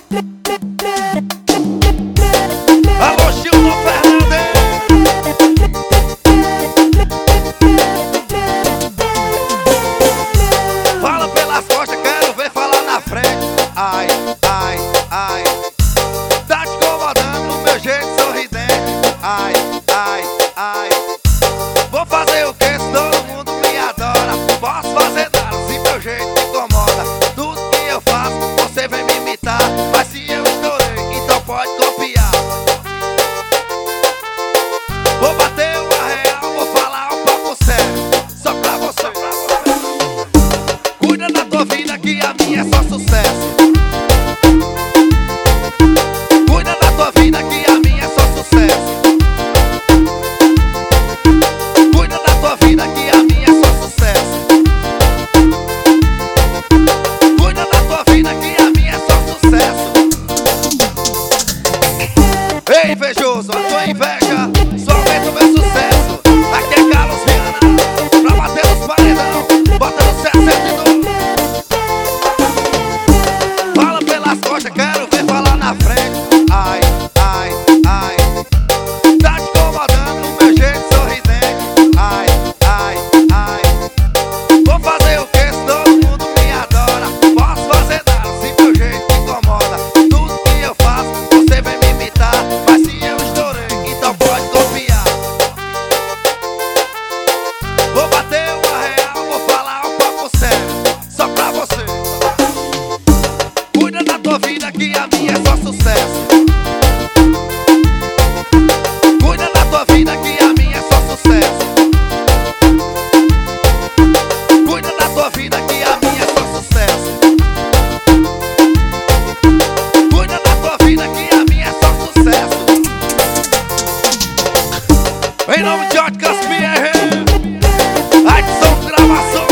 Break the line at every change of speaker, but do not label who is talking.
Alô, Gildo Fernandes. Fala pelas costas, quero ver falar na frente. Ai, ai, ai. Tá te incomodando no meu jeito sorridente. Ai, ai, ai. Vou fazer o que se todo mundo me adora? Posso fazer nada se meu jeito te incomoda. Tudo que eu faço, você vem me imitar. Mas se eu estourei, então pode copiar. Vou bater uma real, vou falar um papo sério. Só pra você. Cuida da tua vida que a minha é só sucesso. Cuida da tua vida que a minha é só sucesso. Cuida da tua vida que a minha é só sucesso. Cuida da tua vida que a minha é só sucesso. Ei, invejoso, a tua inveja só aumenta o meu sucesso. Aqui é Carlos Viana, pra bater nos paredão, bota no 62. Fala pelas costas, quero ver falar na frente. Ai, ai, ai. Tá te incomodando no meu jeito sorridente. Ai, ai, ai. Vou fazer o que se todo mundo me adora? Posso fazer nada se meu jeito te incomoda. Tudo que eu faço, você vem me imitar. Mas se eu estourei, então pode copiar. Vou bater uma real, vou falar um papo sério. Só pra você. Cuida da tua vida que a minha é só sucesso. Cuida da tua vida que a minha é só sucesso. Cuida da tua vida que a minha é só sucesso. Cuida da tua vida que a minha é só sucesso. Em nome de Jorge Caspierre, Adson Gravações.